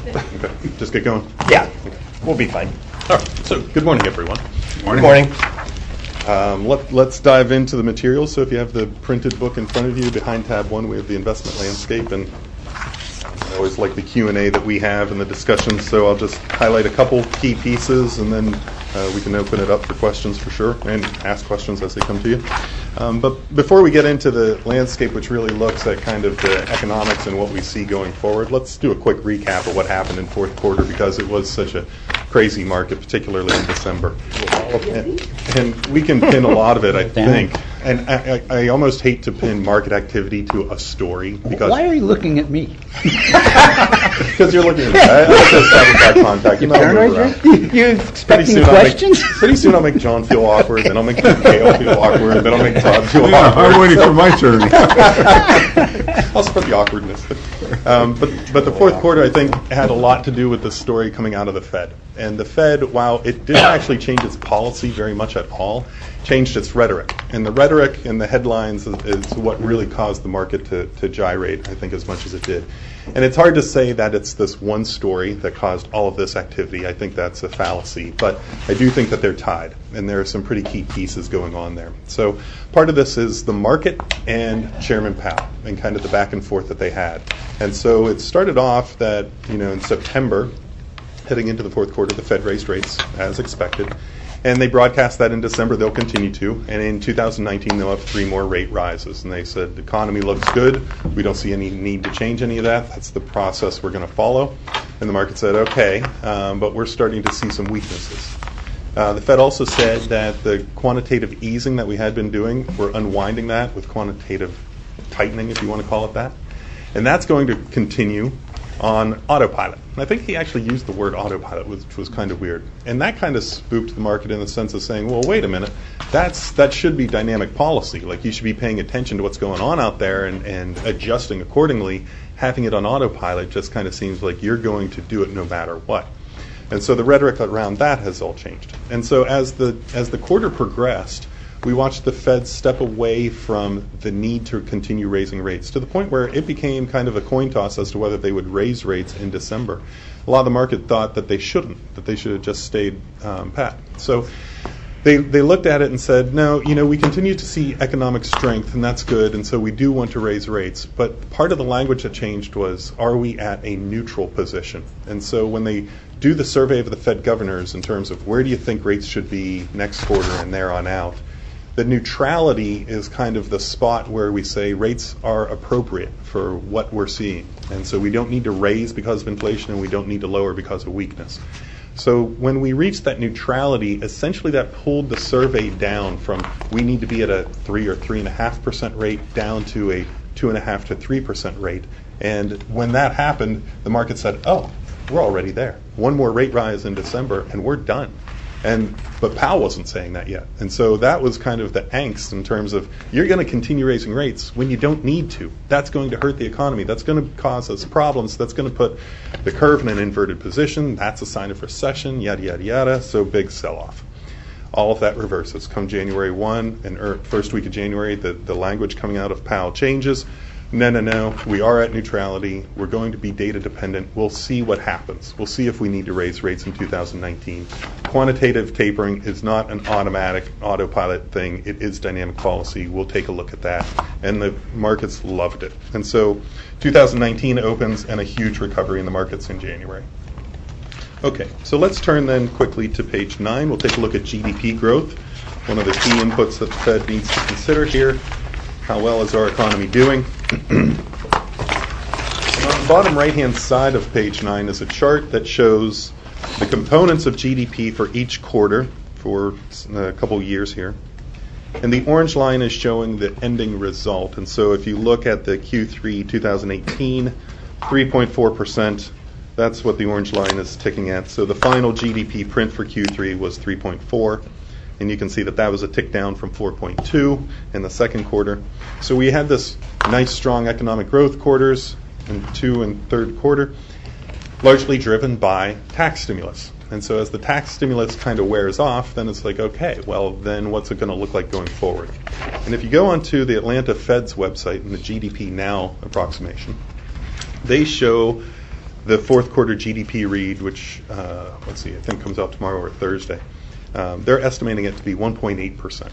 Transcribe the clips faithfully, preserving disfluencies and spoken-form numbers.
Okay, just get going. Yeah, we'll be fine. All right, so good morning, everyone. Good morning. Um, let, let's dive into the materials. So if you have the printed book in front of you, behind tab one, we have the investment landscape, and I always like the Q and A that we have and the discussions, so I'll just highlight a couple key pieces, and then uh, we can open it up for questions for sure, and ask questions as they come to you. Um, but before we get into the landscape, which really looks at kind of the economics and what we see going forward, let's do a quick recap of what happened in fourth quarter, because it was such a crazy market, particularly in December. And, and we can pin a lot of it, I think. And I, I, I almost hate to pin market activity to a story. Because Why are you looking at me? Because you're looking at me. I, I just have eye contact. You, you, you expecting questions? Make, pretty soon I'll make John feel awkward, then I'll make Kale feel awkward, then I'll make Todd feel yeah, awkward. I'm waiting for my turn. I'll spread the awkwardness. Um, but, but the fourth quarter, I think, had a lot to do with the story coming out of the Fed. And the Fed, while it didn't actually change its policy very much at all, changed its rhetoric. And the rhetoric and the headlines is, is what really caused the market to, to gyrate, I think, as much as it did. And it's hard to say that it's this one story that caused all of this activity. I think that's a fallacy. But I do think that they're tied, and there are some pretty key pieces going on there. So part of this is the market and Chairman Powell and kind of the back and forth that they had. And so it started off that, you know, in September, heading into the fourth quarter, the Fed raised rates as expected. And they broadcast that in December they'll continue to. And in two thousand nineteen, they'll have three more rate rises. And they said the economy looks good. We don't see any need to change any of that. That's the process we're going to follow. And the market said, okay, um, but we're starting to see some weaknesses. Uh, the Fed also said that the quantitative easing that we had been doing, we're unwinding that with quantitative tightening, if you want to call it that. And that's going to continue on autopilot. And I think he actually used the word autopilot, which was kind of weird. And that kind of spooked the market in the sense of saying, well, wait a minute, that's that should be dynamic policy. Like, you should be paying attention to what's going on out there and, and adjusting accordingly. Having it on autopilot just kind of seems like you're going to do it no matter what. And so the rhetoric around that has all changed. And so as the as the quarter progressed, we watched the Fed step away from the need to continue raising rates to the point where it became kind of a coin toss as to whether they would raise rates in December. A lot of the market thought that they shouldn't, that they should have just stayed um, pat. So they they looked at it and said, no, you know, we continue to see economic strength, and that's good, and so we do want to raise rates. But part of the language that changed was, are we at a neutral position? And so when they do the survey of the Fed governors in terms of where do you think rates should be next quarter and there on out, the neutrality is kind of the spot where we say rates are appropriate for what we're seeing. And so we don't need to raise because of inflation, and we don't need to lower because of weakness. So when we reached that neutrality, essentially that pulled the survey down from we need to be at a three or three and a half percent rate down to a two and a half to three percent rate. And when that happened, the market said, oh, we're already there. One more rate rise in December, and we're done. And but Powell wasn't saying that yet. And so that was kind of the angst in terms of you're going to continue raising rates when you don't need to. That's going to hurt the economy. That's going to cause us problems. That's going to put the curve in an inverted position. That's a sign of recession, yada, yada, yada. So big sell-off. All of that reverses. Come January first and er, first week of January, the, the language coming out of Powell changes. No, no, no, we are at neutrality. We're going to be data dependent. We'll see what happens. We'll see if we need to raise rates in two thousand nineteen. Quantitative tapering is not an automatic autopilot thing. It is dynamic policy. We'll take a look at that. And the markets loved it. And so two thousand nineteen opens and a huge recovery in the markets in January. Okay, so let's turn then quickly to page nine. We'll take a look at G D P growth, one of the key inputs that the Fed needs to consider here. How well is our economy doing? On the bottom right-hand side of page nine is a chart that shows the components of G D P for each quarter for a couple years here. And the orange line is showing the ending result. And so if you look at the Q three twenty eighteen, three point four percent, that's what the orange line is ticking at. So the final G D P print for Q three was three point four. And you can see that that was a tick down from four point two in the second quarter. So we had this nice, strong economic growth quarters in two and third quarter, largely driven by tax stimulus. And so as the tax stimulus kind of wears off, then it's like, okay, well, then what's it going to look like going forward? And if you go onto the Atlanta Fed's website and the G D P Now approximation, they show the fourth quarter G D P read, which, uh, let's see, I think comes out tomorrow or Thursday, um, they're estimating it to be one point eight percent.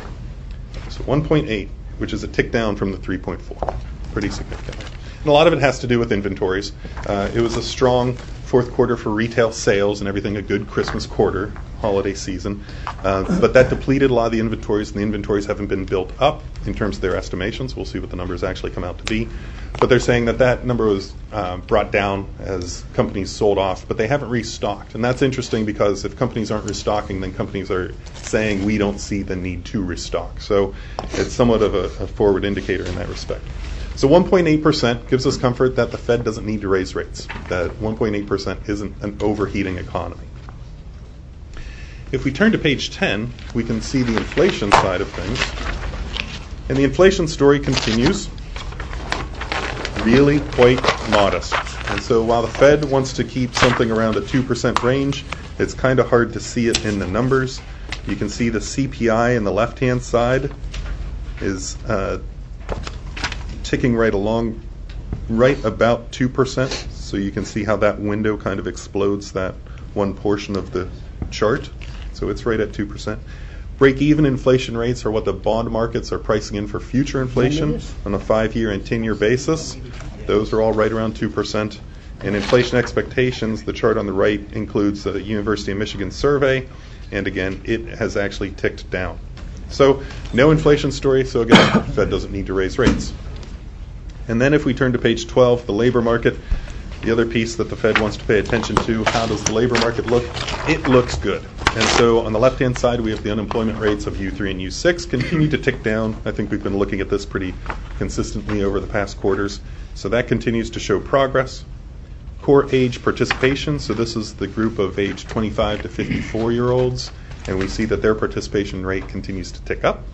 So one point eight, which is a tick down from the three point four, pretty significant. And a lot of it has to do with inventories. Uh, it was a strong fourth quarter for retail sales and everything, a good Christmas quarter, holiday season. Uh, but that depleted a lot of the inventories, and the inventories haven't been built up in terms of their estimations. We'll see what the numbers actually come out to be. But they're saying that that number was uh, brought down as companies sold off, but they haven't restocked. And that's interesting because if companies aren't restocking, then companies are saying we don't see the need to restock. So it's somewhat of a, a forward indicator in that respect. So one point eight percent gives us comfort that the Fed doesn't need to raise rates, that one point eight percent isn't an overheating economy. If we turn to page ten, we can see the inflation side of things. And the inflation story continues, really quite modest. And so while the Fed wants to keep something around a two percent range, it's kind of hard to see it in the numbers. You can see the C P I in the left-hand side is uh, ticking right along, right about two percent. So you can see how that window kind of explodes that one portion of the chart. So it's right at two percent. Break-even inflation rates are what the bond markets are pricing in for future inflation on a five-year and ten-year basis. Those are all right around two percent. And inflation expectations, the chart on the right includes the University of Michigan survey, and again, it has actually ticked down. So no inflation story, so again, the Fed doesn't need to raise rates. And then if we turn to page twelve, the labor market, the other piece that the Fed wants to pay attention to, how does the labor market look? It looks good. And so on the left-hand side, we have the unemployment rates of U three and U six continue to tick down. I think we've been looking at this pretty consistently over the past quarters. So that continues to show progress. Core age participation, so this is the group of age twenty-five to fifty-four-year-olds, and we see that their participation rate continues to tick up.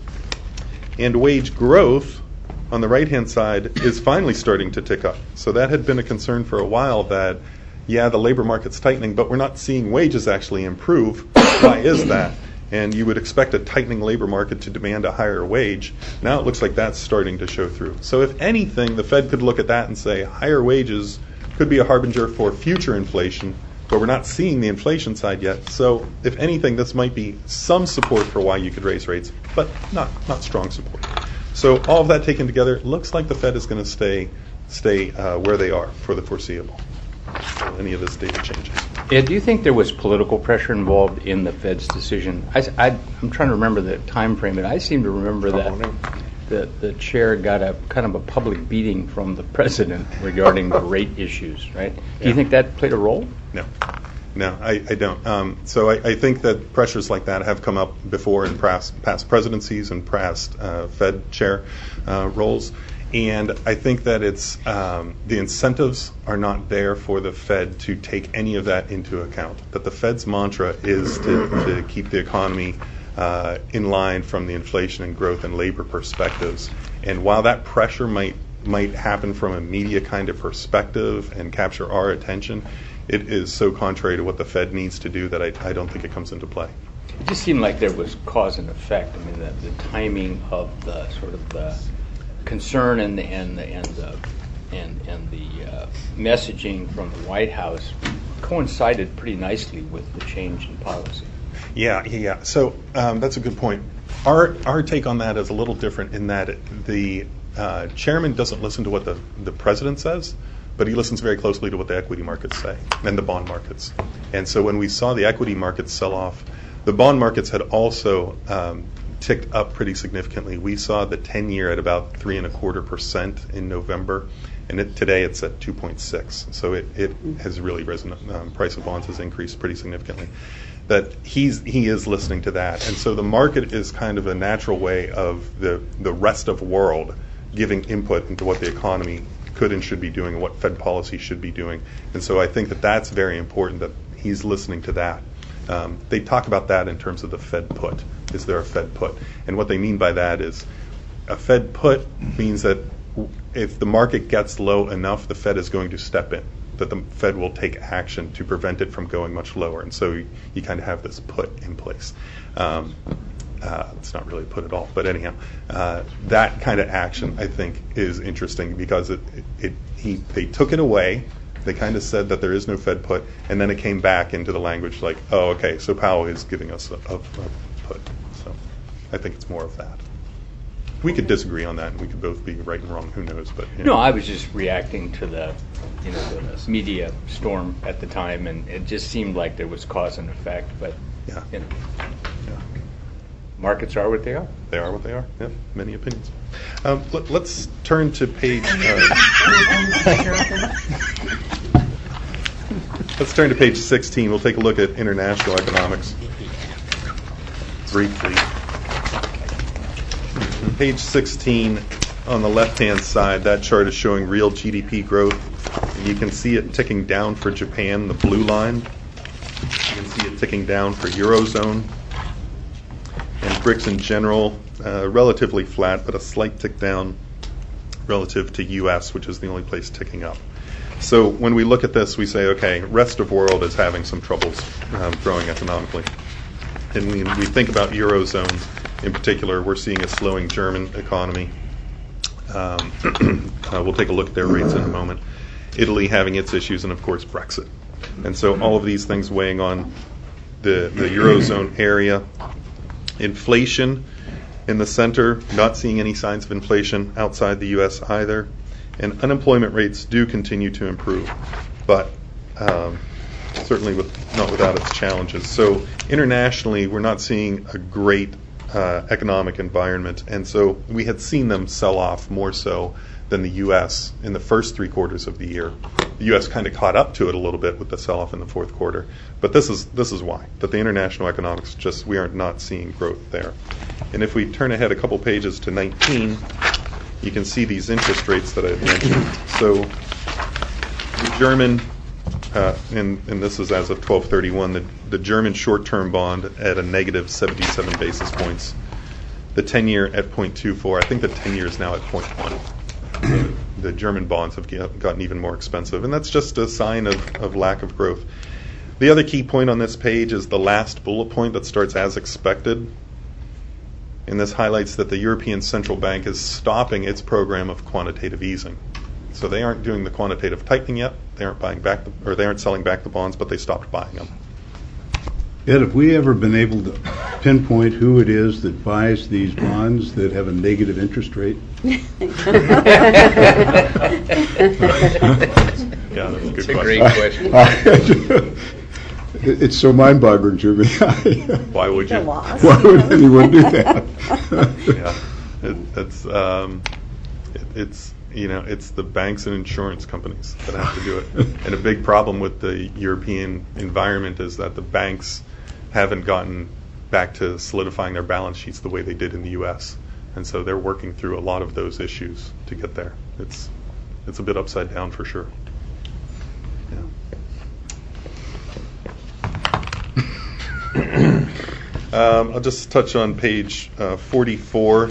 And wage growth on the right-hand side is finally starting to tick up. So that had been a concern for a while that, yeah, the labor market's tightening, but we're not seeing wages actually improve. Why is that? And you would expect a tightening labor market to demand a higher wage. Now it looks like that's starting to show through. So if anything, the Fed could look at that and say higher wages could be a harbinger for future inflation, but we're not seeing the inflation side yet. So if anything, this might be some support for why you could raise rates, but not, not strong support. So all of that taken together, it looks like the Fed is going to stay stay uh, where they are for the foreseeable. So any of this data changes. Ed, do you think there was political pressure involved in the Fed's decision? I, I, I'm trying to remember the time frame, and I seem to remember that the, the chair got a kind of a public beating from the president regarding the rate issues, right? Do Yeah. you think that played a role? No. No, I, I don't. Um, so I, I think that pressures like that have come up before in past, past presidencies and past uh, Fed chair uh, roles. And I think that it's um, the incentives are not there for the Fed to take any of that into account. That the Fed's mantra is to, to keep the economy uh, in line from the inflation and growth and labor perspectives. And while that pressure might might happen from a media kind of perspective and capture our attention, it is so contrary to what the Fed needs to do that I, I don't think it comes into play. It just seemed like there was cause and effect. I mean, the, the timing of the sort of the concern and the and the and the and, and the uh, messaging from the White House coincided pretty nicely with the change in policy. Yeah, yeah. So um, that's a good point. Our our take on that is a little different in that the uh, chairman doesn't listen to what the, the president says, but he listens very closely to what the equity markets say and the bond markets. And so when we saw the equity markets sell off, the bond markets had also um, ticked up pretty significantly. We saw the ten-year at about three and a quarter percent in November, and it, today it's at two point six. So it, it has really risen. Um, price of bonds has increased pretty significantly. That he's he is listening to that, and so the market is kind of a natural way of the the rest of the world giving input into what the economy could and should be doing and what Fed policy should be doing. And so I think that that's very important that he's listening to that. Um, they talk about that in terms of the Fed put. Is there a Fed put? And what they mean by that is a Fed put means that if the market gets low enough, the Fed is going to step in, that the Fed will take action to prevent it from going much lower. And so you, you kind of have this put in place. Um, uh, it's not really put at all, but anyhow, uh, that kind of action I think is interesting because it, it, it he they took it away. They kind of said that there is no Fed put, and then it came back into the language like, oh, okay, so Powell is giving us a, a, a put. So I think it's more of that. We could disagree on that, and we could both be right and wrong. Who knows? But you know. No, I was just reacting to the, you know, the media storm at the time, and it just seemed like there was cause and effect. But Yeah. you know, Yeah. markets are what they are. They are what they are. Yeah, many opinions. Um, let, let's turn to page. Uh, let's turn to page sixteen. We'll take a look at international economics briefly. Page sixteen, on the left-hand side, that chart is showing real G D P growth. And you can see it ticking down for Japan, the blue line. You can see it ticking down for Eurozone. And BRICS in general, uh, relatively flat, but a slight tick down relative to U S, which is the only place ticking up. So when we look at this, we say, okay, rest of world is having some troubles um, growing economically. And when we think about Eurozone in particular, we're seeing a slowing German economy. Um, uh, we'll take a look at their rates in a moment. Italy having its issues, and of course Brexit. And so all of these things weighing on the, the Eurozone area. Inflation in the center, not seeing any signs of inflation outside the U S either. And unemployment rates do continue to improve, but um, certainly with, not without its challenges. So internationally, we're not seeing a great uh, economic environment. And so we had seen them sell off more so than the U S in the first three quarters of the year. The U S kind of caught up to it a little bit with the sell-off in the fourth quarter. But this is this is why, that the international economics, just we are not seeing growth there. And if we turn ahead a couple pages to nineteen, you can see these interest rates that I had mentioned. So the German, uh, and, and this is as of twelve thirty-one, the, the German short-term bond at a negative seventy-seven basis points. The ten-year at zero point two four. I think the ten-year is now at zero point one. The, the German bonds have get, gotten even more expensive, and that's just a sign of, of lack of growth. The other key point on this page is the last bullet point that starts as expected. And this highlights that the European Central Bank is stopping its program of quantitative easing. So they aren't doing the quantitative tightening yet. They aren't buying back the, or they aren't selling back the bonds, but they stopped buying them. Ed, have we ever been able to pinpoint who it is that buys these bonds that have a negative interest rate? Yeah, that's a good It's a question. great question. It's so mind-boggling to me. Why would you? Why would anyone do that? Yeah, it, it's um, it, it's you know it's the banks and insurance companies that have to do it. And a big problem with the European environment is that the banks haven't gotten back to solidifying their balance sheets the way they did in the U S, and so they're working through a lot of those issues to get there. It's it's a bit upside down for sure. Yeah. Um, I'll just touch on page uh, forty-four,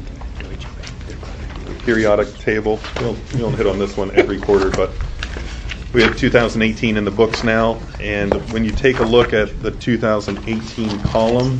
the periodic table. We'll, we don't hit on this one every quarter, but we have two thousand eighteen in the books now. And when you take a look at the two thousand eighteen column,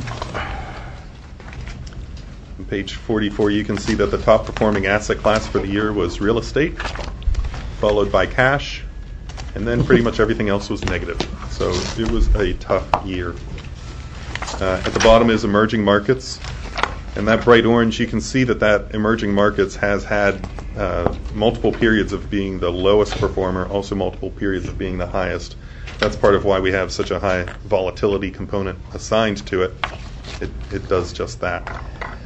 on page forty-four, you can see that the top performing asset class for the year was real estate, followed by cash, and then pretty much everything else was negative. So it was a tough year. Uh, at the bottom is emerging markets, and that bright orange, you can see that that emerging markets has had uh, multiple periods of being the lowest performer, also multiple periods of being the highest. That's part of why we have such a high volatility component assigned to it. It, it does just that.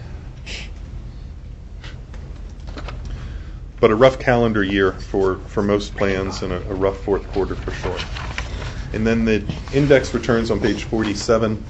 But a rough calendar year for, for most plans, and a, a rough fourth quarter for sure. And then the index returns on page forty-seven.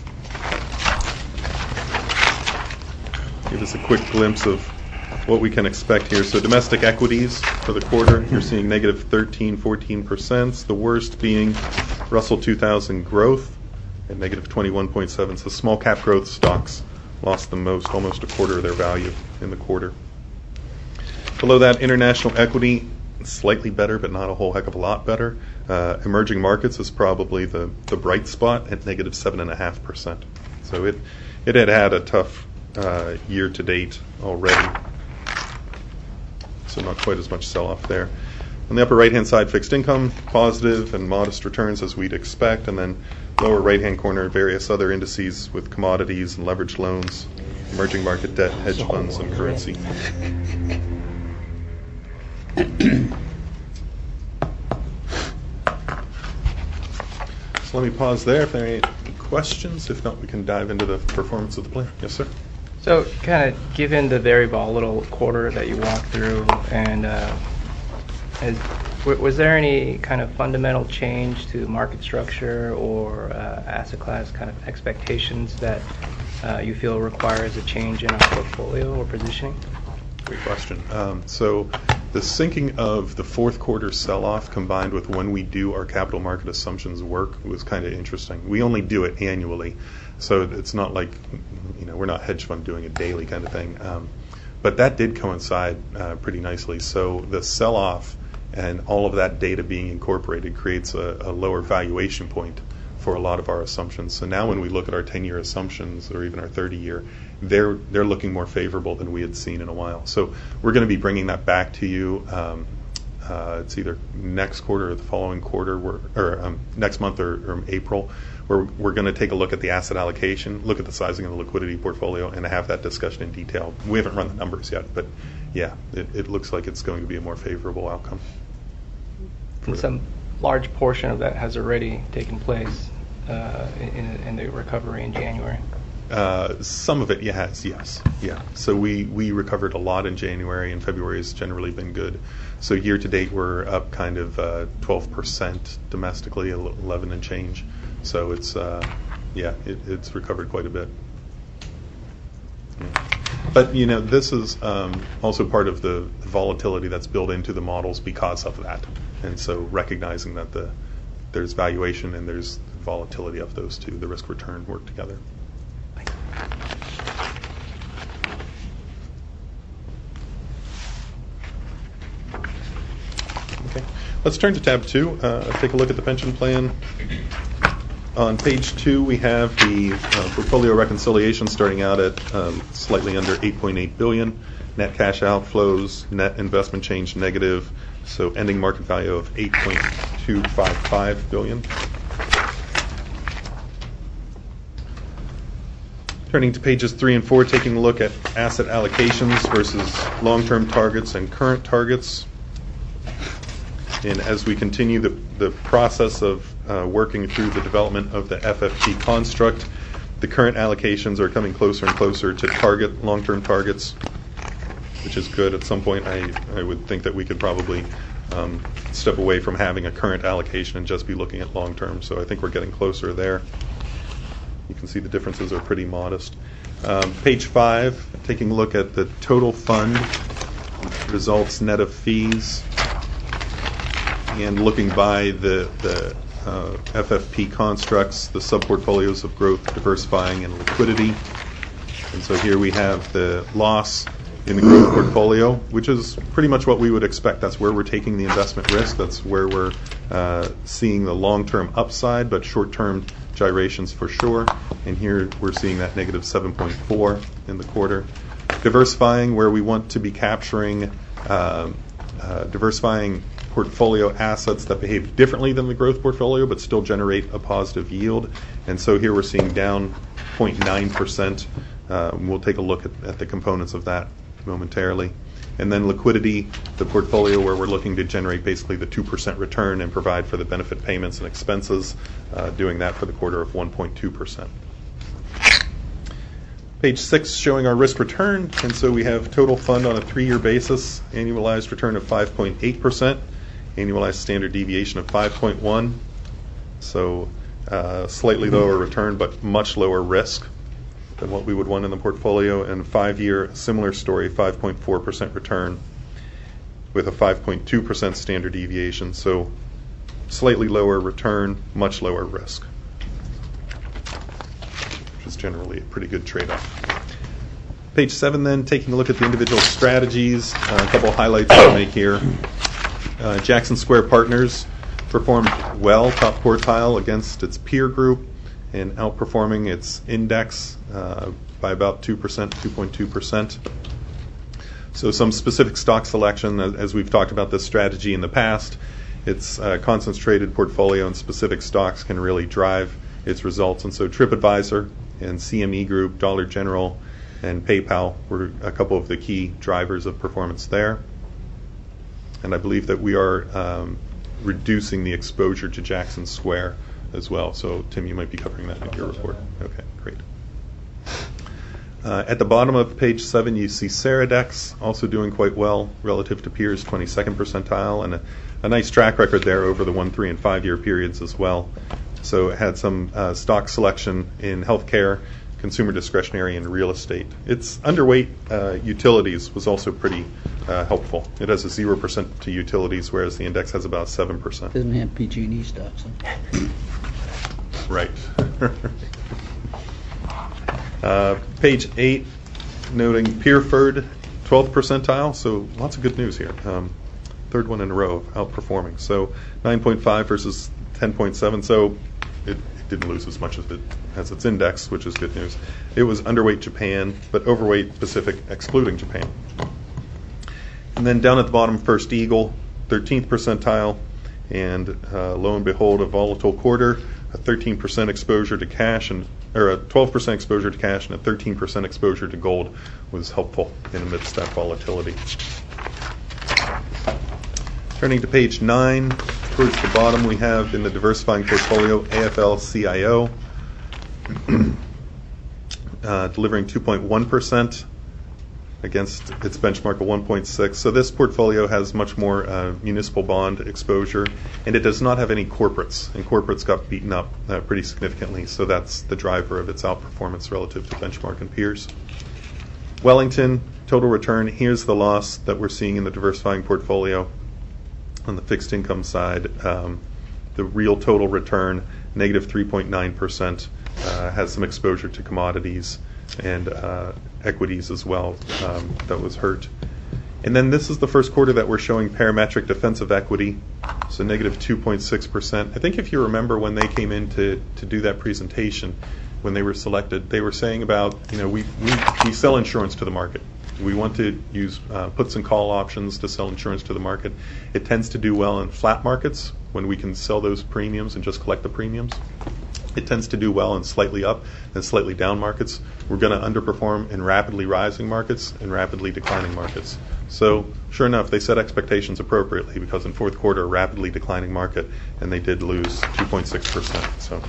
Give us a quick glimpse of what we can expect here. So domestic equities for the quarter, you're seeing negative thirteen, fourteen percent. The worst being Russell two thousand growth at negative twenty-one point seven. So small cap growth stocks lost the most, almost a quarter of their value in the quarter. Below that, international equity, slightly better, but not a whole heck of a lot better. Uh, emerging markets is probably the, the bright spot at negative seven point five percent. So it, it had had a tough uh, year to date already. So not quite as much sell-off there. On the upper right-hand side, fixed income, positive and modest returns as we'd expect, and then lower right-hand corner, various other indices with commodities and leveraged loans, emerging market debt, hedge funds, and currency. So let me pause there if there are any questions. If not, we can dive into the performance of the plan. Yes, sir? So kind of given the very volatile quarter that you walked through, and uh, has, w- was there any kind of fundamental change to market structure or uh, asset class kind of expectations that uh, you feel requires a change in our portfolio or positioning? Great question. Um, so the sinking of the fourth quarter sell-off combined with when we do our capital market assumptions work was kind of interesting. We only do it annually, so it's not like, you know, we're not hedge fund doing it daily kind of thing. Um, but that did coincide uh, pretty nicely. So the sell-off and all of that data being incorporated creates a, a lower valuation point for a lot of our assumptions. So now when we look at our ten-year assumptions or even our thirty-year, they're they're looking more favorable than we had seen in a while. So we're going to be bringing that back to you. Um, uh, it's either next quarter or the following quarter, where, or um, next month or, or April, where we're going to take a look at the asset allocation, look at the sizing of the liquidity portfolio, and have that discussion in detail. We haven't run the numbers yet, but yeah, it, it looks like it's going to be a more favorable outcome. And some large portion of that has already taken place uh, in, in the recovery in January. Uh, some of it yeah, has, yes. Yeah. So we, we recovered a lot in January, and February has generally been good. So year to date, we're up kind of uh, twelve percent domestically, eleven and change. So it's, uh, yeah, it, it's recovered quite a bit. Yeah. But, you know, this is um, also part of the volatility that's built into the models because of that. And so recognizing that the there's valuation and there's volatility of those two, the risk return work together. Okay, let's turn to tab two. Uh, take a look at the pension plan. On page two, we have the uh, portfolio reconciliation starting out at um, slightly under eight point eight billion dollars. Net cash outflows, net investment change negative, so ending market value of eight point two five five billion dollars. Turning to pages three and four, taking a look at asset allocations versus long-term targets and current targets. And as we continue the, the process of uh, working through the development of the F F P construct, the current allocations are coming closer and closer to target long-term targets, which is good. At some point, I, I would think that we could probably um, step away from having a current allocation and just be looking at long-term. So I think we're getting closer there. You can see the differences are pretty modest. Um, page five, taking a look at the total fund results net of fees, and looking by the, the uh, F F P constructs, the sub-portfolios of growth, diversifying, and liquidity. And so here we have the loss in the growth portfolio, which is pretty much what we would expect. That's where we're taking the investment risk. That's where we're uh, seeing the long-term upside, but short-term gyrations for sure. And here we're seeing that negative seven point four in the quarter. Diversifying, where we want to be capturing uh, uh, diversifying portfolio assets that behave differently than the growth portfolio but still generate a positive yield. And so here we're seeing down zero point nine percent. Uh, we'll take a look at, at the components of that momentarily. And then liquidity, the portfolio where we're looking to generate basically the two percent return and provide for the benefit payments and expenses, uh, doing that for the quarter of one point two percent. Page six showing our risk return. And so we have total fund on a three-year basis, annualized return of five point eight percent, annualized standard deviation of five point one. So uh, slightly lower return, but much lower risk than what we would want in the portfolio. And five-year, similar story, five point four percent return with a five point two percent standard deviation. So slightly lower return, much lower risk, which is generally a pretty good trade-off. Page seven then, taking a look at the individual strategies. Uh, a couple highlights to make here. Uh, Jackson Square Partners performed well, top quartile against its peer group, and outperforming its index uh, by about two percent, two point two percent. So some specific stock selection, as as we've talked about this strategy in the past, its uh, concentrated portfolio and specific stocks can really drive its results. And so TripAdvisor and C M E Group, Dollar General, and PayPal were a couple of the key drivers of performance there. And I believe that we are um, reducing the exposure to Jackson Square as well. So Tim, you might be covering that in your report. Okay, great. Uh, at the bottom of page seven, you see Ceradex also doing quite well relative to peers, twenty-second percentile, and a, a nice track record there over the one, three, and five-year periods as well. So it had some uh, stock selection in healthcare, consumer discretionary, and real estate. Its underweight uh, utilities was also pretty uh, helpful. It has a zero percent to utilities, whereas the index has about seven percent. Doesn't have P G and E stocks. Huh? Right. uh, page eight, noting Peerford, twelfth percentile, so lots of good news here. Um, third one in a row of outperforming. So nine point five versus ten point seven, so it, it didn't lose as much as it as its index, which is good news. It was underweight Japan, but overweight Pacific, excluding Japan. And then down at the bottom, First Eagle, thirteenth percentile, and uh, lo and behold, a volatile quarter, a thirteen percent exposure to cash, and or a twelve percent exposure to cash, and a thirteen percent exposure to gold was helpful in amidst that volatility. Turning to page nine, towards the bottom we have in the diversifying portfolio A F L C I O, uh, delivering two point one percent against its benchmark of one point six. So this portfolio has much more uh, municipal bond exposure, and it does not have any corporates, and corporates got beaten up uh, pretty significantly, so that's the driver of its outperformance relative to benchmark and peers. Wellington, total return, here's the loss that we're seeing in the diversifying portfolio. On the fixed income side, um, the real total return, negative three point nine percent, uh, has some exposure to commodities and uh, equities as well um, that was hurt. And then this is the first quarter that we're showing parametric defensive equity, so negative two point six percent. I think if you remember when they came in to, to do that presentation, when they were selected, they were saying about, you know, we, we, we sell insurance to the market. We want to use uh, puts and call options to sell insurance to the market. It tends to do well in flat markets when we can sell those premiums and just collect the premiums. It tends to do well in slightly up and slightly down markets. We're going to underperform in rapidly rising markets and rapidly declining markets. So sure enough, they set expectations appropriately, because in fourth quarter, a rapidly declining market, and they did lose two point six percent. So.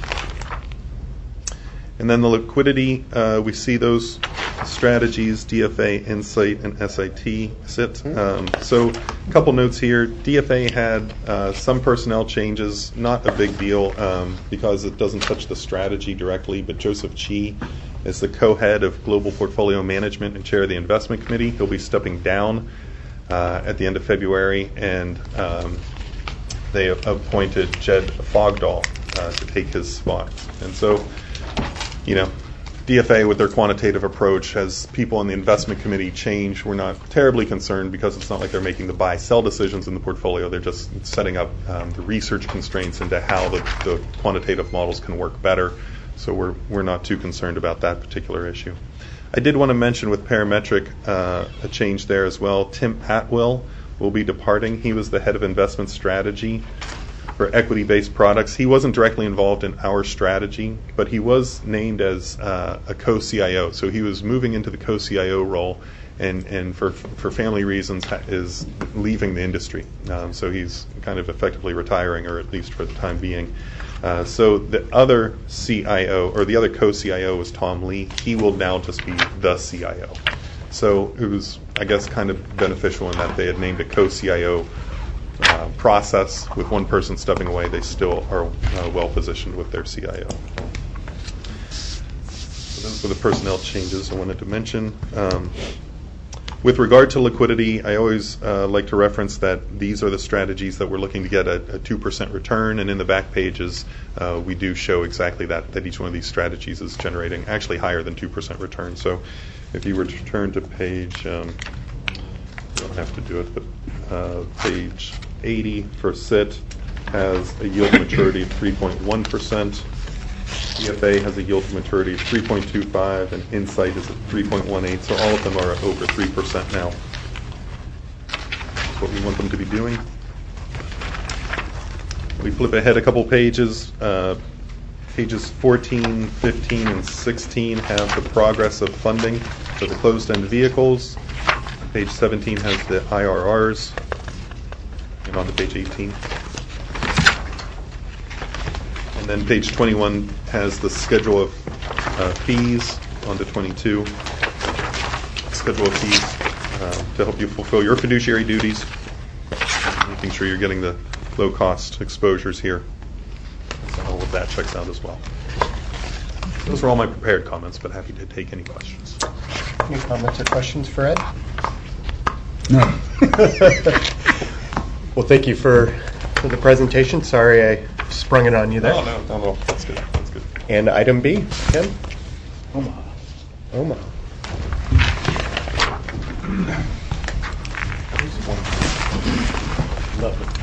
And then the liquidity, uh, we see those strategies, D F A, Insight, and S I T sit. Um, so a couple notes here. D F A had uh, some personnel changes, not a big deal um, because it doesn't touch the strategy directly, but Joseph Chi is the co-head of Global Portfolio Management and chair of the investment committee. He'll be stepping down uh, at the end of February, and um, they appointed Jed Fogdahl uh, to take his spot. And so, you know, D F A with their quantitative approach, as people in the investment committee change, we're not terribly concerned, because it's not like they're making the buy-sell decisions in the portfolio. They're just setting up um, the research constraints into how the, the quantitative models can work better. So we're we're not too concerned about that particular issue. I did want to mention with Parametric uh, a change there as well. Tim Atwill will be departing. He was the head of investment strategy for equity-based products. He wasn't directly involved in our strategy, but he was named as uh, a co-C I O. So he was moving into the co-C I O role, and, and for for family reasons ha- is leaving the industry. Um, so he's kind of effectively retiring, or at least for the time being. Uh, so the other C I O, or the other co-C I O, was Tom Lee. He will now just be the C I O. So it was, I guess, kind of beneficial in that they had named a co-C I O Uh, process with one person stepping away. They still are uh, well positioned with their C I O. So those were the personnel changes I wanted to mention. Um, with regard to liquidity, I always uh, like to reference that these are the strategies that we're looking to get a, a two percent return, and in the back pages uh, we do show exactly that, that each one of these strategies is generating actually higher than two percent return. So if you were to turn to page, um, you don't have to do it, but uh, page eighty for S I T has a yield to maturity of three point one percent. D F A has a yield to maturity of three point two five, and Insight is at three point one eight. So all of them are over three percent now. what we want them to be doing. We flip ahead a couple pages. Uh, pages fourteen, fifteen, and sixteen have the progress of funding for the closed-end vehicles. Page seventeen has the I R Rs. And on to page eighteen. And then page twenty-one has the schedule of uh, fees. On to twenty-two. Schedule of fees uh, to help you fulfill your fiduciary duties, making sure you're getting the low-cost exposures here. So all of that checks out as well. Those are all my prepared comments, but happy to take any questions. Any comments or questions for Ed? No. Well, thank you for, for the presentation. Sorry I sprung it on you there. No, no, no, no. That's good. That's good. And item B, Ken? Omaha. Omaha. Love it.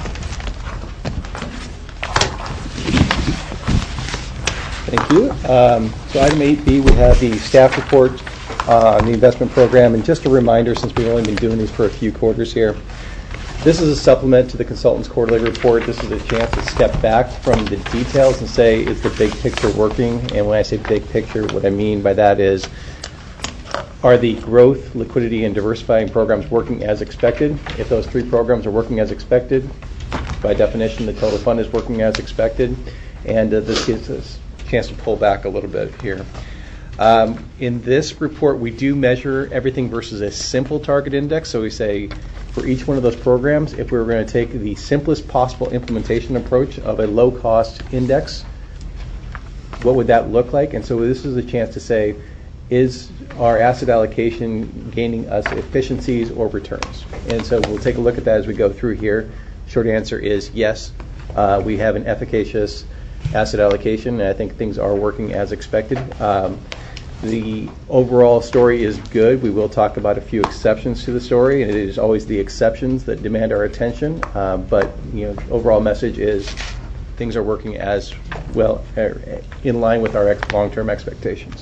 Thank you. Um, So item eight B, we have the staff report uh, on the investment program. And just a reminder, since we've only been doing these for a few quarters here, this is a supplement to the consultant's quarterly report. This is a chance to step back from the details and say, is the big picture working? And when I say big picture, what I mean by that is, are the growth, liquidity, and diversifying programs working as expected? If those three programs are working as expected, by definition, the total fund is working as expected. And uh, this gives us a chance to pull back a little bit here. Um, in this report, we do measure everything versus a simple target index. So we say, for each one of those programs, if we were going to take the simplest possible implementation approach of a low-cost index, what would that look like? And so this is a chance to say, is our asset allocation gaining us efficiencies or returns? And so we'll take a look at that as we go through here. Short answer is yes. Uh, we have an efficacious asset allocation, and I think things are working as expected. Um, the overall story is good. We will talk about a few exceptions to the story, and it is always the exceptions that demand our attention. Uh, but you know, overall message is things are working as well, uh, in line with our ex- long-term expectations.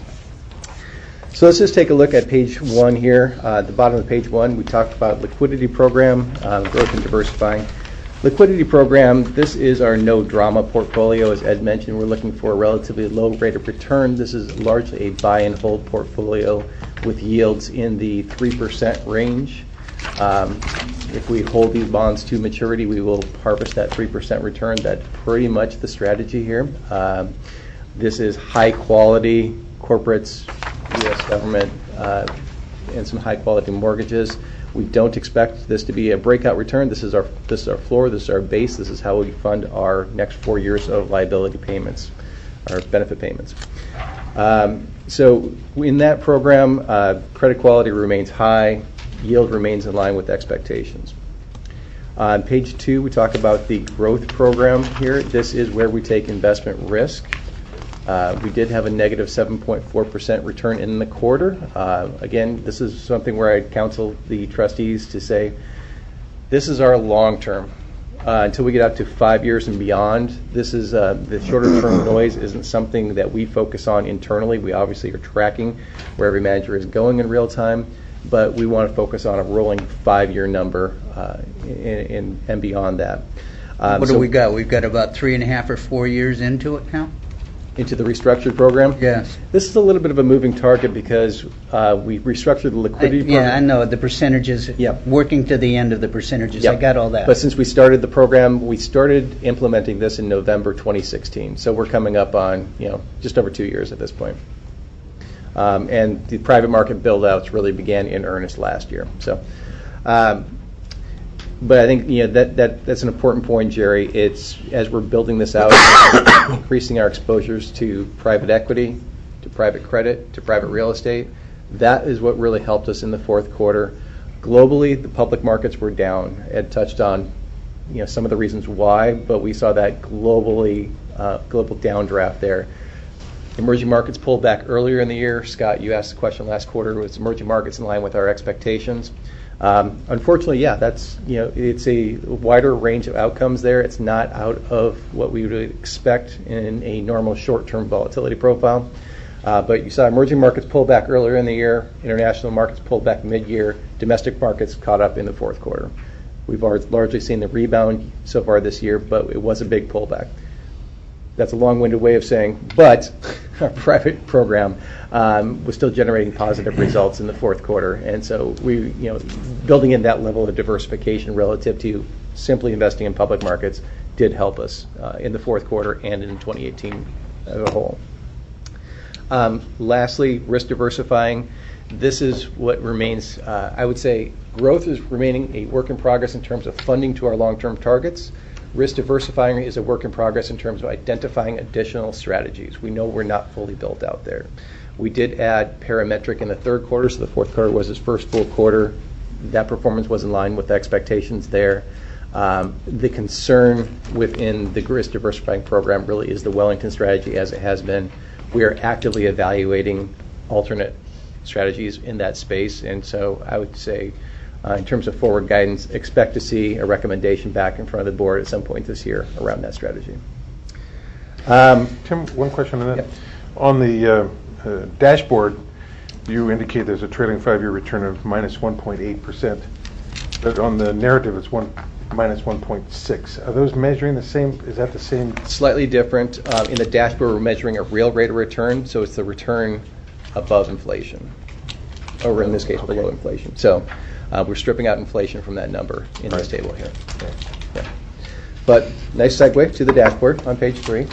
So let's just take a look at page one here. Uh, at the bottom of page one, we talked about liquidity program, uh, growth and diversifying. Liquidity program, this is our no drama portfolio. As Ed mentioned, we're looking for a relatively low rate of return. This is largely a buy and hold portfolio with yields in the three percent range. Um, if we hold these bonds to maturity, we will harvest that three percent return. That's pretty much the strategy here. Um, this is high quality corporates, U S government, uh, and some high quality mortgages. We don't expect this to be a breakout return. This is our this is our floor. This is our base. This is how we fund our next four years of liability payments, our benefit payments. Um, so in that program, uh, credit quality remains high. Yield remains in line with expectations. On page two, we talk about the growth program here. This is where we take investment risk. Uh, we did have a negative seven point four percent return in the quarter. Uh, again, this is something where I counsel the trustees to say, this is our long term. Uh, until we get out to five years and beyond, this is uh, the shorter term noise isn't something that we focus on internally. We obviously are tracking where every manager is going in real time, but we want to focus on a rolling five-year number uh, in, in, and beyond that. Um, What do so we got? We've got about three and a half or four years into it now? into the restructured program? Yes. This is a little bit of a moving target because uh, we restructured the I- liquidity program. Yeah, I know, the percentages, Yep. working to the end of the percentages. I Yep. got all that. But since we started the program, we started implementing this in November twenty sixteen. So we're coming up on, you know, just over two years at this point. Um, and the private market build-outs really began in earnest last year. So, um, but I think, you know, that, that that's an important point, Jerry. It's as we're building this out, increasing our exposures to private equity, to private credit, to private real estate. That is what really helped us in the fourth quarter. Globally, the public markets were down. Ed touched on, you know, some of the reasons why, but we saw that globally, uh, global downdraft there. Emerging markets pulled back earlier in the year. Scott, you asked the question last quarter, was emerging markets in line with our expectations? Um, unfortunately, yeah, that's, you know, it's a wider range of outcomes there. It's not out of what we would expect in a normal short-term volatility profile. Uh, but you saw emerging markets pull back earlier in the year, international markets pulled back mid-year, domestic markets caught up in the fourth quarter. We've ar- largely seen the rebound so far this year, but it was a big pullback. That's a long-winded way of saying, but our private program um, was still generating positive results in the fourth quarter, and so we, you know, building in that level of diversification relative to simply investing in public markets did help us uh, in the fourth quarter and in twenty eighteen as a whole. Um, lastly, risk diversifying. This is what remains, uh, I would say, growth is remaining a work in progress in terms of funding to our long-term targets. Risk diversifying is a work in progress in terms of identifying additional strategies. We know we're not fully built out there. We did add Parametric in the third quarter, so the fourth quarter was its first full quarter. That performance was in line with expectations there. Um, the concern within the risk diversifying program really is the Wellington strategy as it has been. We are actively evaluating alternate strategies in that space, and so I would say Uh, in terms of forward guidance, expect to see a recommendation back in front of the board at some point this year around that strategy. Um, Tim, one question on that. Yep. On the uh, uh, dashboard, you indicate there's a trailing five-year return of minus one point eight percent, but on the narrative it's one minus one point six. Are those measuring the same? Is that the same? Slightly different. Uh, in the dashboard, we're measuring a real rate of return, so it's the return above inflation, or in this case, Okay. below inflation. So. Uh, we're stripping out inflation from that number in this Right. table here. Yeah. But nice segue to the dashboard on page three.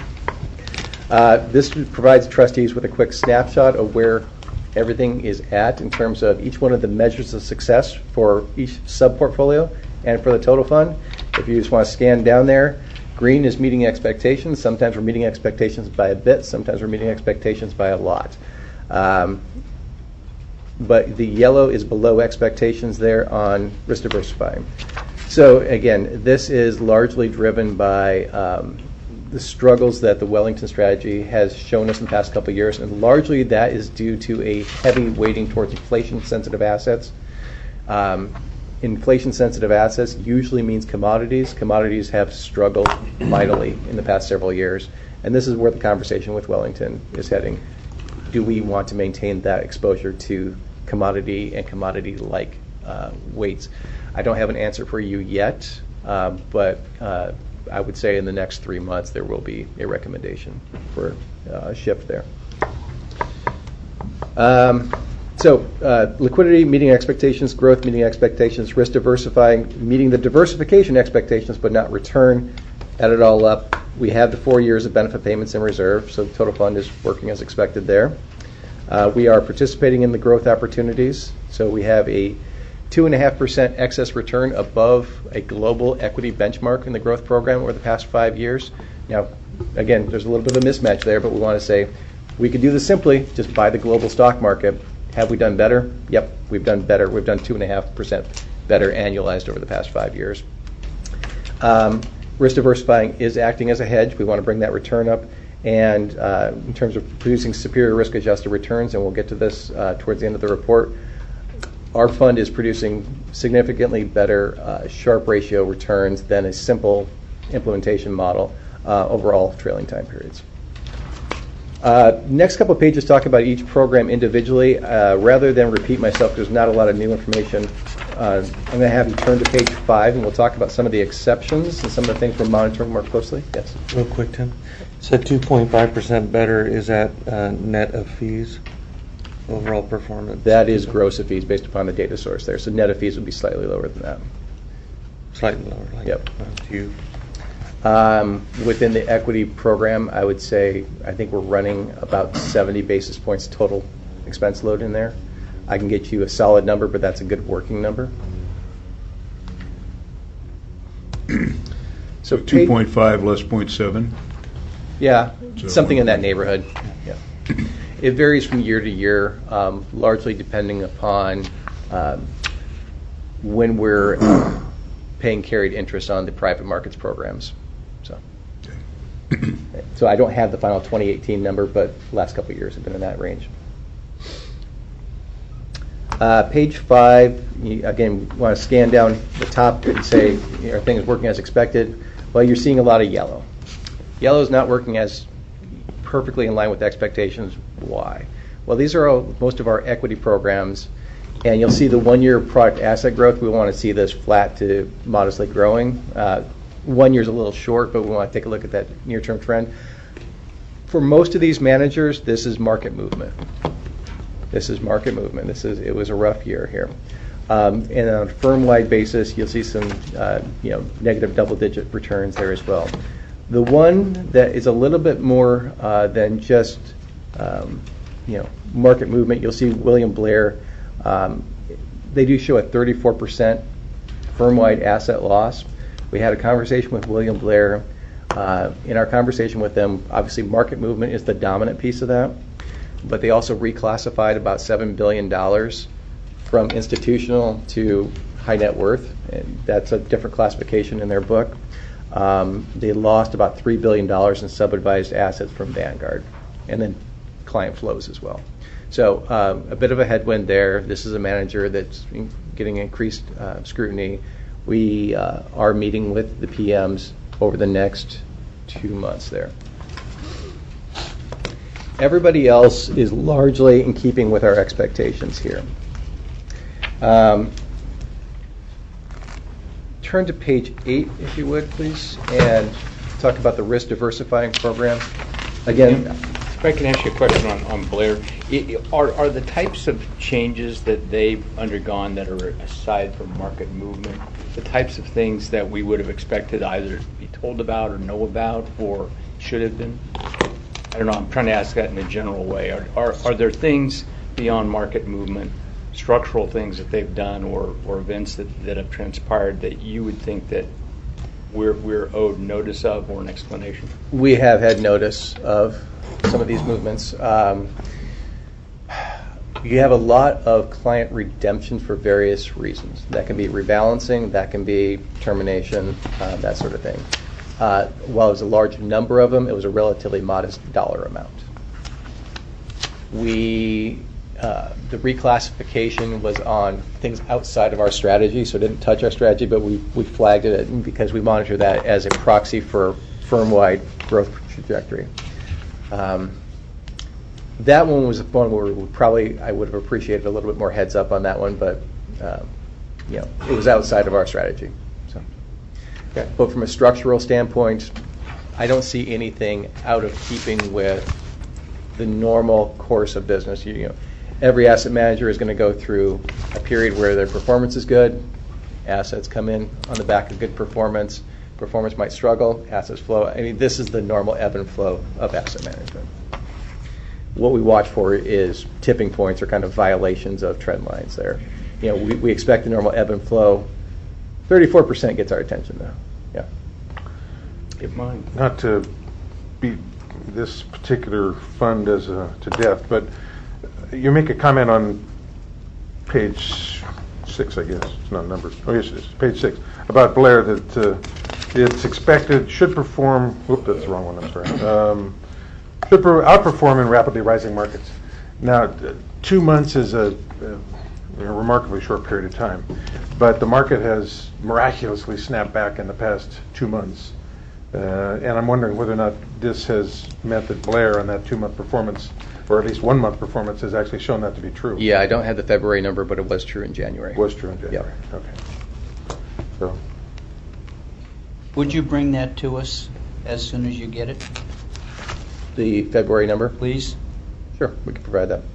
Uh, this provides trustees with a quick snapshot of where everything is at in terms of each one of the measures of success for each sub-portfolio and for the total fund. If you just want to scan down there, green is meeting expectations. Sometimes we're meeting expectations by a bit. Sometimes we're meeting expectations by a lot. Um, but the yellow is below expectations there on risk diversifying. So again, this is largely driven by um, the struggles that the Wellington strategy has shown us in the past couple of years, and largely that is due to a heavy weighting towards inflation-sensitive assets. Um, inflation-sensitive assets usually means commodities. Commodities have struggled mightily in the past several years, and this is where the conversation with Wellington is heading. Do we want to maintain that exposure to commodity and commodity-like uh, weights? I don't have an answer for you yet, um, but uh, I would say in the next three months there will be a recommendation for uh, a shift there. Um, so uh, liquidity, meeting expectations, growth, meeting expectations, risk diversifying, meeting the diversification expectations but not return. Add it all up. We have the four years of benefit payments in reserve, so the total fund is working as expected there. Uh, we are participating in the growth opportunities, so we have a two point five percent excess return above a global equity benchmark in the growth program over the past five years. Now, again, there's a little bit of a mismatch there, but we want to say we could do this simply, just buy the global stock market. Have we done better? Yep, we've done better. We've done two point five percent better annualized over the past five years. Um, risk diversifying is acting as a hedge. We want to bring that return up. And uh, in terms of producing superior risk-adjusted returns, and we'll get to this uh, towards the end of the report, our fund is producing significantly better uh, Sharpe ratio returns than a simple implementation model uh, over all trailing time periods. Uh, next couple of pages talk about each program individually. Uh, rather than repeat myself, there's not a lot of new information. Uh, I'm going to have you turn to page five, and we'll talk about some of the exceptions and some of the things we're monitoring more closely. Yes? Real quick, Tim. So two point five percent better, is that uh, net of fees, overall performance? That is gross of fees based upon the data source there. So net of fees would be slightly lower than that. Slightly lower, like Yep. uh, two. Um, within the equity program, I would say I think we're running about seventy basis points total expense load in there. I can get you a solid number, but that's a good working number. So two point five less zero point seven. Yeah, So something in that neighborhood. Yeah. It varies from year to year, um, largely depending upon um, when we're uh, paying carried interest on the private markets programs. So, so I don't have the final twenty eighteen number, but the last couple of years have been in that range. Uh, page five, you, again, want to scan down the top and say, you know, are things working as expected? Well, you're seeing a lot of yellow. Yellow is not working as perfectly in line with expectations. Why? Well, these are all, most of our equity programs, And you'll see the one-year product asset growth. We want to see this flat to modestly growing. Uh, one year's a little short, but we want to take a look at that near-term trend. For most of these managers, this is market movement. This is market movement. This is it was a rough year here. Um, and on a firm-wide basis, you'll see some uh, you know negative double-digit returns there as well. The one that is a little bit more uh, than just um, you know market movement, you'll see William Blair. Um, they do show a thirty-four percent firm-wide asset loss. We had a conversation with William Blair. Uh, in our conversation with them, obviously market movement is the dominant piece of that, but they also reclassified about seven billion dollars from institutional to high net worth, and that's a different classification in their book. Um, they lost about three billion dollars in sub-advised assets from Vanguard, and then client flows as well. So uh, a bit of a headwind there. This is a manager that's getting increased uh, scrutiny. We uh, are meeting with the P Ms over the next two months there. Everybody else is largely in keeping with our expectations here. Um, turn to page eight, if you would, please, and talk about the risk diversifying program. Again, if I can ask you a question on, on Blair, I- are, are the types of changes that they've undergone that are aside from market movement, the types of things that we would have expected either to be told about or know about or should have been? I don't know, I'm trying to ask that in a general way. Are, are, are there things beyond market movement, structural things that they've done or, or events that, that have transpired that you would think that we're, we're owed notice of or an explanation? We have had notice of some of these movements. Um, you have a lot of client redemptions for various reasons. That can be rebalancing, that can be termination, uh, that sort of thing. Uh, while it was a large number of them, it was a relatively modest dollar amount. We, uh, the reclassification was on things outside of our strategy, so it didn't touch our strategy, but we, we flagged it because we monitor that as a proxy for firm-wide growth trajectory. Um, that one was one where we probably I would have appreciated a little bit more heads up on that one, but um, you know, it was outside of our strategy. So, okay. But from a structural standpoint, I don't see anything out of keeping with the normal course of business. You, you know, every asset manager is going to go through a period where their performance is good, assets come in on the back of good performance. Performance might struggle, assets flow. I mean, this is the normal ebb and flow of asset management. What we watch for is tipping points or kind of violations of trend lines there. You know, we, we expect the normal ebb and flow. thirty-four percent gets our attention though. Yeah. Give mine. Not to beat this particular fund as a, to death, but you make a comment on page six, I guess. It's not numbers. Oh, yes, it is. Page six. About Blair that uh, it's expected should perform. Whoop, that's the wrong one. I'm sorry. Um, should per, outperform in rapidly rising markets. Now, two months is a, a, a remarkably short period of time, but the market has miraculously snapped back in the past two months. Uh, and I'm wondering whether or not this has meant that Blair on that two-month performance, or at least one-month performance, has actually shown that to be true. Yeah, I don't have the February number, but it was true in January. It was true in January. Yep. Okay. So, Would you bring that to us as soon as you get it, The February number? please? Sure, we can provide that.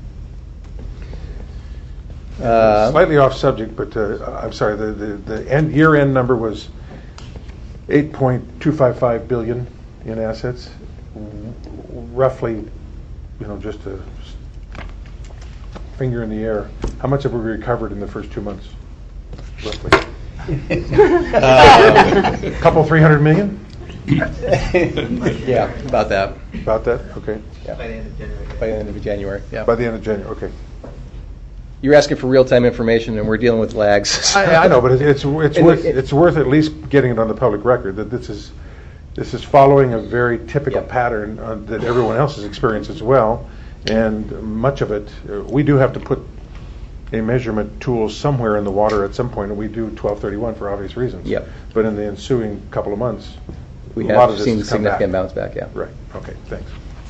Uh, slightly off subject, but uh, I'm sorry. The the, the end, year-end number was eight point two five five billion in assets, roughly, you know, just a finger in the air. How much have we recovered in the first two months, roughly? A couple, three hundred million? yeah, about that. About that? Okay. Yeah. By the end of January. By the end of January, yeah. By the end of January, okay. You're asking for real-time information, and we're dealing with lags. So. I, I know, but it, it's it's And worth it- it's worth at least getting it on the public record that this is this is following a very typical Yep. pattern uh, that everyone else has experienced as well, and much of it uh, we do have to put a measurement tool somewhere in the water at some point, and we do twelve thirty-one for obvious reasons. Yep. But in the ensuing couple of months, We a lot have of this seen has come significant back. bounce back, yeah. Right. Okay. Thanks.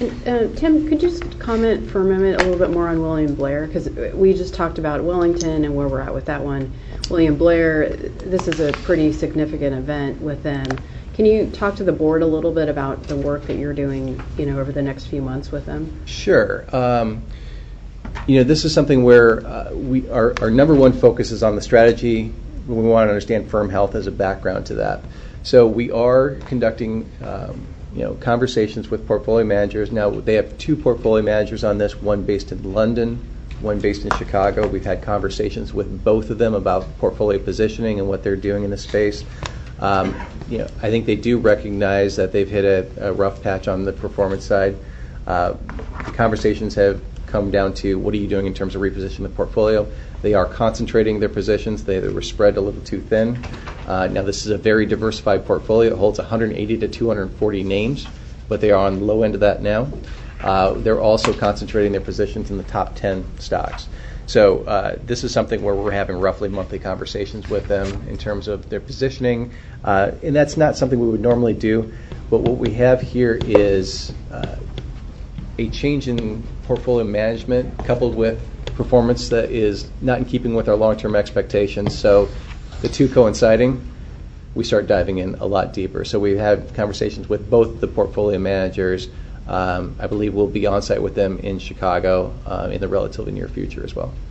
And, uh, Tim, could you just comment for a moment a little bit more on William Blair? Because we just talked about Wellington and where we're at with that one. William Blair, this is a pretty significant event with them. Can you talk to the board a little bit about the work that you're doing, you know, over the next few months with them? Sure. Um, you know, this is something where uh, we our, our number one focus is on the strategy. We want to understand firm health as a background to that. So we are conducting, um, you know, conversations with portfolio managers. Now, they have two portfolio managers on this, one based in London, one based in Chicago. We've had conversations with both of them about portfolio positioning and what they're doing in the space. Um, you know, I think they do recognize that they've hit a, a rough patch on the performance side. Uh, the conversations have come down to what are you doing in terms of repositioning the portfolio. They are concentrating their positions. They, they were spread a little too thin. Uh, now, this is a very diversified portfolio. It holds one hundred eighty to two hundred forty names, but they are on the low end of that now. Uh, they're also concentrating their positions in the top ten stocks. So uh, this is something where we're having roughly monthly conversations with them in terms of their positioning. Uh, and that's not something we would normally do. But what we have here is uh, a change in portfolio management coupled with performance that is not in keeping with our long-term expectations. So the two coinciding, we start diving in a lot deeper. So we've had conversations with both the portfolio managers. Um, I believe we'll be on site with them in Chicago uh, in the relatively near future as well.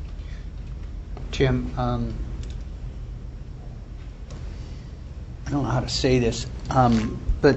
Jim, um, I don't know how to say this, um, but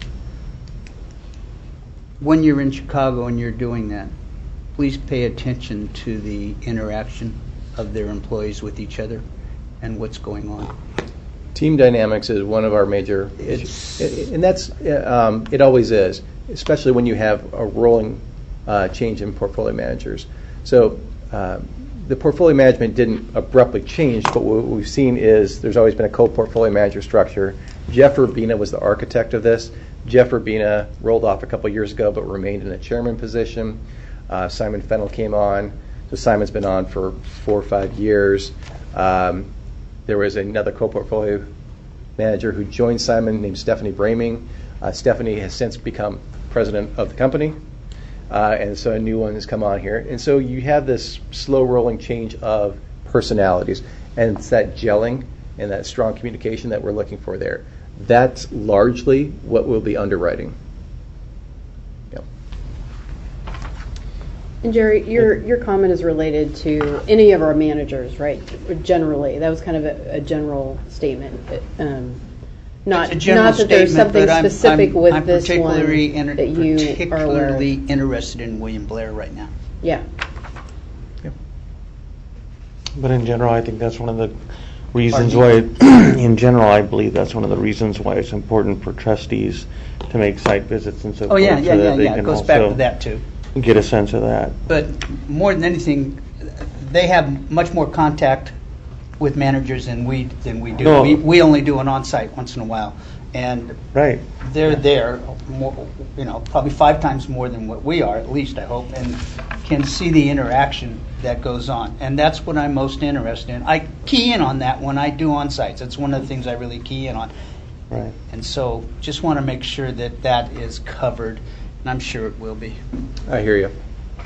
when you're in Chicago and you're doing that, please pay attention to the interaction of their employees with each other and what's going on. Team dynamics is one of our major It's, issues, and that's um, it always is, especially when you have a rolling uh, change in portfolio managers. So uh, the portfolio management didn't abruptly change, but what we've seen is there's always been a co-portfolio manager structure. Jeff Urbina was the architect of this. Jeff Urbina rolled off a couple years ago, but remained in a chairman position. Uh, Simon Fennell came on. So Simon's been on for four or five years. Um, there was another co-portfolio manager who joined Simon named Stephanie Braming. Uh, Stephanie has since become president of the company. Uh, and so a new one has come on here. And so you have this slow rolling change of personalities. And it's that gelling and that strong communication that we're looking for there. That's largely what we'll be underwriting. Yep. And Jerry, your your comment is related to any of our managers, right? Generally, that was kind of a, a general statement. Um, not It's a general not that there's statement, something but I'm- specific I'm- with I'm this one particularly inter- that you are aware of. particularly interested in William Blair right now. Yeah. But in general, I think that's one of the reasons why, in general, I believe that's one of the reasons why it's important for trustees to make site visits and so Oh, forth. yeah, so yeah, that yeah, they yeah. It can goes back to also that, too. get a sense of that. But more than anything, they have much more contact with managers than we than we do. No. We, we only do an on-site once in a while, and Right. they're there, more, you know, probably five times more than what we are, at least I hope, and can see the interaction that goes on. And that's what I'm most interested in. I key in on that when I do on-sites. It's one of the things I really key in on. Right. And so just want to make sure that that is covered, and I'm sure it will be. I hear you.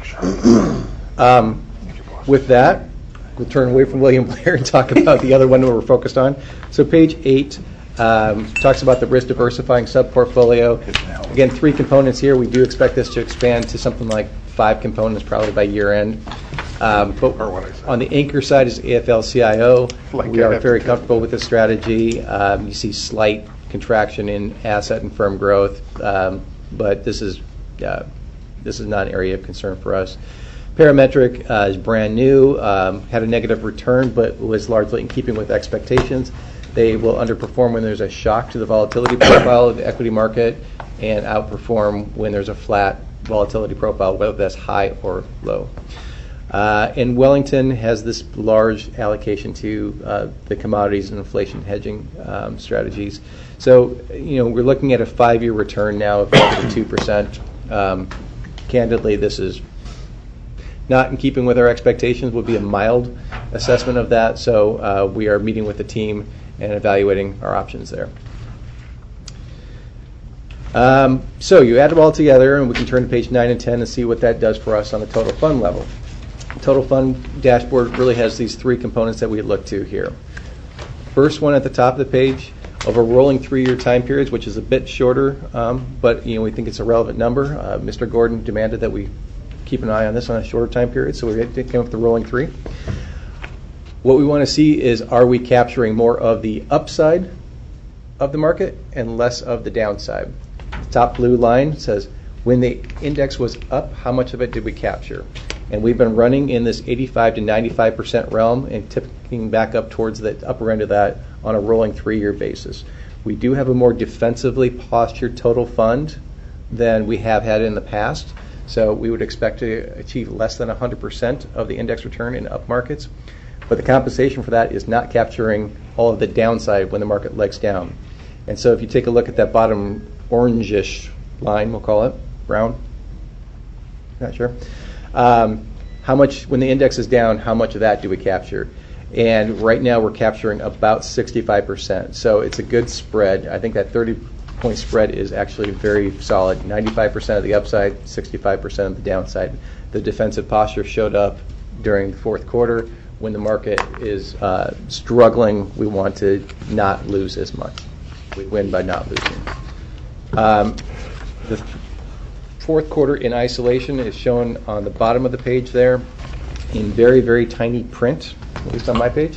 Um, with that, we'll turn away from William Blair and talk about the other one that we're focused on. So page eight um, talks about the risk diversifying sub-portfolio. Again, three components here. We do expect this to expand to something like five components probably by year end. Um, but on the anchor side is A F L C I O. Like We are I have very to- comfortable with this strategy. Um, you see slight contraction in asset and firm growth, um, but this is uh, this is not an area of concern for us. Parametric uh, is brand new, um, had a negative return, but was largely in keeping with expectations. They will underperform when there's a shock to the volatility profile of the equity market and outperform when there's a flat volatility profile, whether that's high or low. Uh, and Wellington has this large allocation to uh, the commodities and inflation hedging um, strategies. So, you know, we're looking at a five-year return now of two percent. Um, candidly, this is not in keeping with our expectations, would be a mild assessment of that. So uh, we are meeting with the team and evaluating our options there. Um, so you add them all together, and we can turn to page nine and ten and see what that does for us on the total fund level. Total fund dashboard really has these three components that we look to here. First one at the top of the page, over rolling three-year time periods, which is a bit shorter, um, but you know we think it's a relevant number. Uh, Mister Gordon demanded that we keep an eye on this on a shorter time period, so we came up with the rolling three. What we want to see is, are we capturing more of the upside of the market and less of the downside? The top blue line says, when the index was up, how much of it did we capture? And we've been running in this eighty-five to ninety-five percent realm and tipping back up towards the upper end of that on a rolling three-year basis. We do have a more defensively postured total fund than we have had in the past. So we would expect to achieve less than one hundred percent of the index return in up markets. But the compensation for that is not capturing all of the downside when the market legs down. And so if you take a look at that bottom orangish line, we'll call it, brown, not sure. Um, how much, when the index is down, how much of that do we capture? And right now we're capturing about sixty-five percent. So it's a good spread. I think that thirty-point spread is actually very solid. ninety-five percent of the upside, sixty-five percent of the downside. The defensive posture showed up during the fourth quarter. When the market is uh, struggling, we want to not lose as much. We win by not losing. Um, the fourth quarter in isolation is shown on the bottom of the page there in very, very tiny print, at least on my page.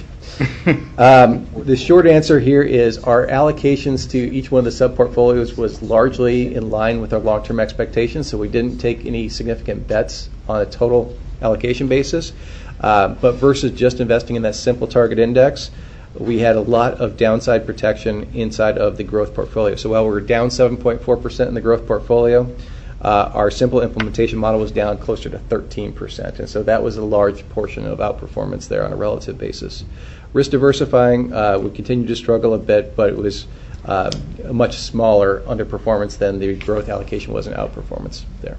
um, the short answer here is our allocations to each one of the sub-portfolios was largely in line with our long-term expectations, so we didn't take any significant bets on a total allocation basis. Uh, but versus just investing in that simple target index, we had a lot of downside protection inside of the growth portfolio. So while we were down seven point four percent in the growth portfolio, uh, our simple implementation model was down closer to thirteen percent. And so that was a large portion of outperformance there on a relative basis. Risk diversifying, uh, we continued to struggle a bit, but it was uh, a much smaller underperformance than the growth allocation was in outperformance there.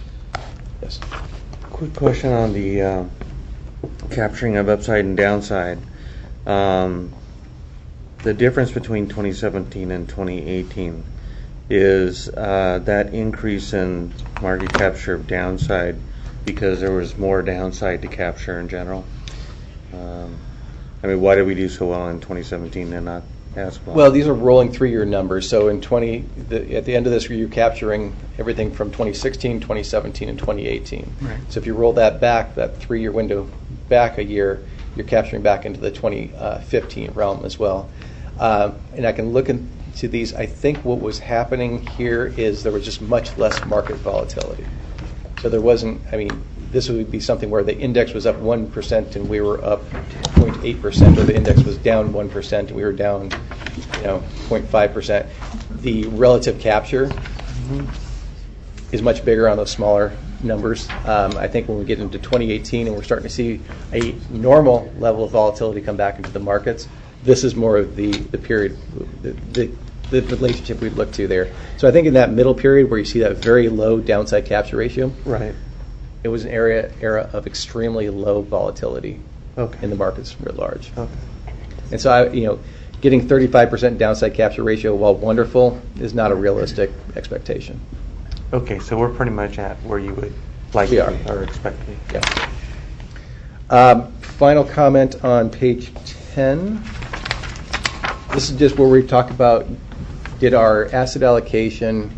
Yes. Quick question on the uh, capturing of upside and downside. Um, the difference between twenty seventeen and twenty eighteen is uh, that increase in market capture of downside because there was more downside to capture in general. Um, I mean, why did we do so well in twenty seventeen and not as well? Well, these are rolling three-year numbers. So in twenty, the, at the end of this year, you're capturing everything from twenty sixteen, twenty seventeen, and twenty eighteen. Right. So if you roll that back, that three-year window back a year, you're capturing back into the twenty fifteen realm as well. Um, and I can look into these. I think what was happening here is there was just much less market volatility. So there wasn't, I mean, this would be something where the index was up one percent and we were up zero point eight percent, or the index was down one percent and we were down, you know, zero point five percent. The relative capture mm-hmm. is much bigger on those smaller numbers. Um, I think when we get into twenty eighteen and we're starting to see a normal level of volatility come back into the markets, this is more of the, the period, the, the, the relationship we'd look to there. So I think in that middle period where you see that very low downside capture ratio, right, it was an area era of extremely low volatility okay. in the markets writ large. Okay. And so I, you know, getting thirty-five percent downside capture ratio, while wonderful, is not a realistic expectation. Okay, so we're pretty much at where you would like We to are. be or expect to be. Yeah. Um, final comment on page ten. This is just where we talk about, did our asset allocation,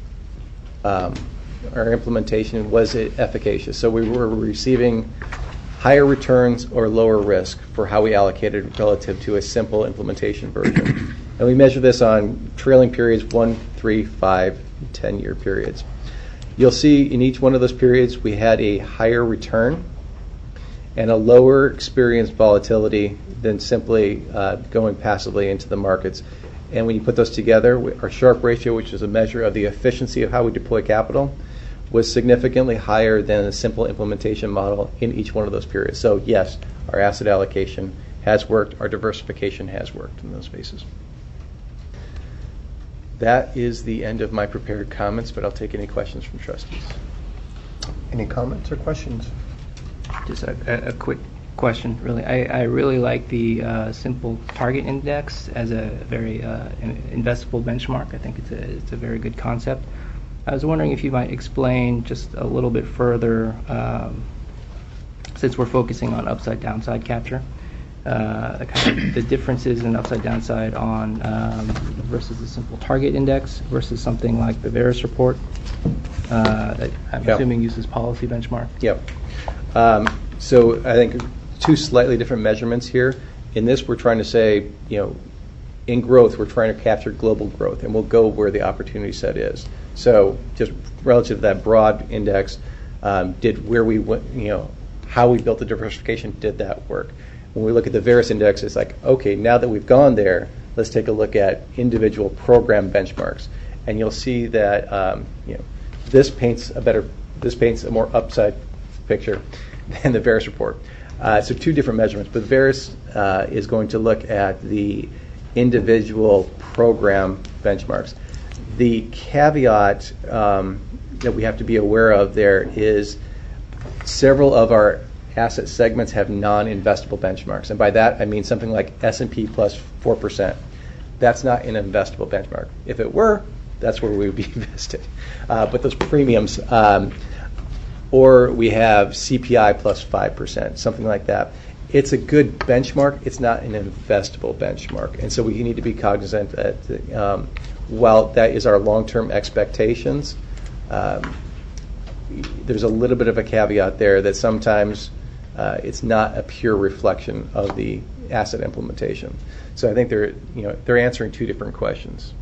um, our implementation, was it efficacious? So we were receiving higher returns or lower risk for how we allocated relative to a simple implementation version. And we measure this on trailing periods, one, three, five, ten-year periods. You'll see in each one of those periods we had a higher return and a lower experienced volatility than simply uh, going passively into the markets. And when you put those together, our Sharpe ratio, which is a measure of the efficiency of how we deploy capital, was significantly higher than a simple implementation model in each one of those periods. So yes, our asset allocation has worked, our diversification has worked in those spaces. That is the end of my prepared comments, but I'll take any questions from trustees. Any comments or questions? Just a, a, a quick question, really. I, I really like the uh, simple target index as a very uh, in- investable benchmark. I think it's a, it's a very good concept. I was wondering if you might explain just a little bit further, um, since we're focusing on upside-downside capture, uh, the, kind of the differences in upside-downside on um, versus the simple target index versus something like the Verus report uh, that I'm Yeah. assuming uses policy benchmark. Yep. Um, so I think two slightly different measurements here. In this, we're trying to say, you know, in growth, we're trying to capture global growth, and we'll go where the opportunity set is. So just relative to that broad index, um, did where we went, you know, how we built the diversification, did that work? When we look at the Verus index, it's like, okay, now that we've gone there, let's take a look at individual program benchmarks, and you'll see that um, you know, this paints a better, this paints a more upside picture than the Verus report. Uh, so two different measurements, but Verus uh, is going to look at the individual program benchmarks. The caveat um, that we have to be aware of there is several of our asset segments have non-investable benchmarks, and by that I mean something like S and P plus four percent. That's not an investable benchmark. If it were, that's where we would be invested. Uh, but those premiums, um, or we have C P I plus five percent, something like that. It's a good benchmark. It's not an investable benchmark. And so we need to be cognizant that um, while that is our long-term expectations, um, there's a little bit of a caveat there that sometimes uh, it's not a pure reflection of the asset implementation. So I think they're, you know, they're answering two different questions.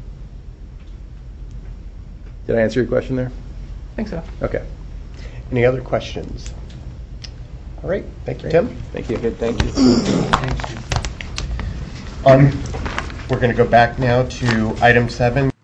Did I answer your question there? I think so. Okay. Any other questions? All right, thank you, Tim. Thank you. Good, thank you. Um, we're going to go back now to item seven.